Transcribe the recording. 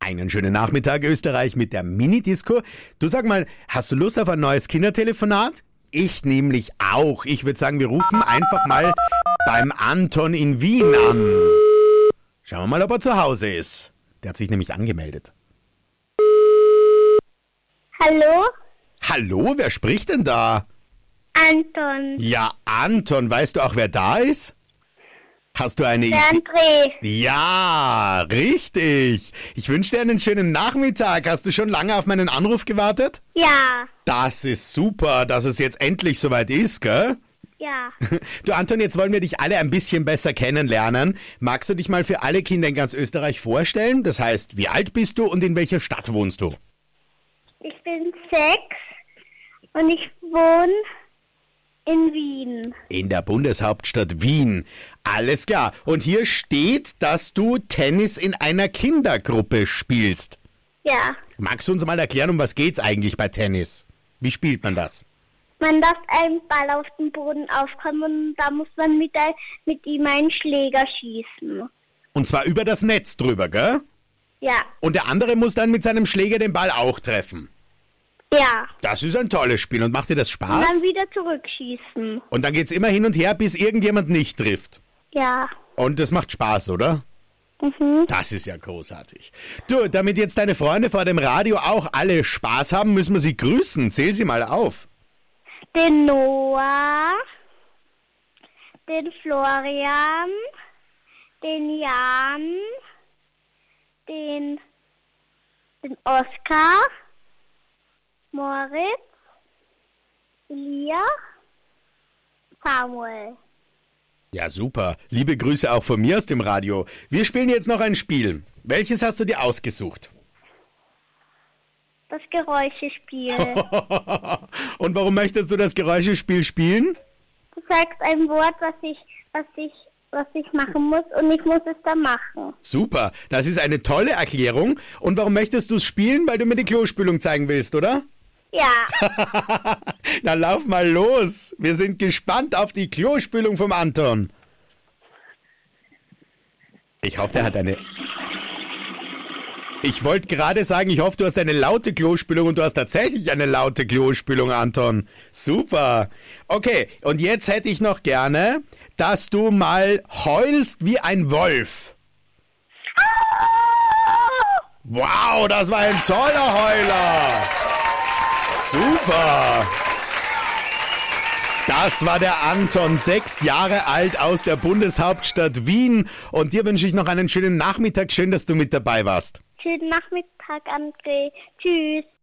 Einen schönen Nachmittag, Österreich, mit der Mini-Disco. Du, sag mal, hast du Lust auf ein neues Kindertelefonat? Ich nämlich auch. Ich würde sagen, wir rufen einfach mal beim Anton in Wien an. Schauen wir mal, ob er zu Hause ist. Der hat sich nämlich angemeldet. Hallo? Hallo, wer spricht denn da? Anton. Ja, Anton, weißt du auch, wer da ist? Hast du eine Der Idee? André. Ja, richtig. Ich wünsche dir einen schönen Nachmittag. Hast du schon lange auf meinen Anruf gewartet? Ja. Das ist super, dass es jetzt endlich soweit ist, gell? Ja. Du Anton, jetzt wollen wir dich alle ein bisschen besser kennenlernen. Magst du dich mal für alle Kinder in ganz Österreich vorstellen? Das heißt, wie alt bist du und in welcher Stadt wohnst du? Ich bin 6 und ich wohne in Wien. In der Bundeshauptstadt Wien. Alles klar. Und hier steht, dass du Tennis in einer Kindergruppe spielst. Ja. Magst du uns mal erklären, um was geht's eigentlich bei Tennis? Wie spielt man das? Man darf einen Ball auf den Boden aufkommen und da muss man mit ihm einen Schläger schießen. Und zwar über das Netz drüber, gell? Ja. Und der andere muss dann mit seinem Schläger den Ball auch treffen. Ja. Das ist ein tolles Spiel. Und macht dir das Und Spaß? dann wieder zurückschießen. Und dann geht's immer hin und her, bis irgendjemand nicht trifft. Ja. Und das macht Spaß, oder? Mhm. Das ist ja großartig. Du, damit jetzt deine Freunde vor dem Radio auch alle Spaß haben, müssen wir sie grüßen. Zähl sie mal auf. Den Noah, den Florian, den Jan, den Oskar, Moritz, Elia, Samuel. Ja, super. Liebe Grüße auch von mir aus dem Radio. Wir spielen jetzt noch ein Spiel. Welches hast du dir ausgesucht? Das Geräuschespiel. Und warum möchtest du das Geräuschespiel spielen? Du sagst ein Wort, was ich machen muss und ich muss es dann machen. Super, das ist eine tolle Erklärung. Und warum möchtest du es spielen? Weil du mir die Klospülung zeigen willst, oder? Ja. Na, lauf mal los. Wir sind gespannt auf die Klospülung vom Anton. Ich hoffe, der hat eine... Ich wollte gerade sagen, ich hoffe, du hast eine laute Klospülung und du hast tatsächlich eine laute Klospülung, Anton. Super. Okay, und jetzt hätte ich noch gerne, dass du mal heulst wie ein Wolf. Wow, das war ein toller Heuler. Super. Das war der Anton, 6 Jahre alt, aus der Bundeshauptstadt Wien. Und dir wünsche ich noch einen schönen Nachmittag. Schön, dass du mit dabei warst. Schönen Nachmittag, André. Tschüss.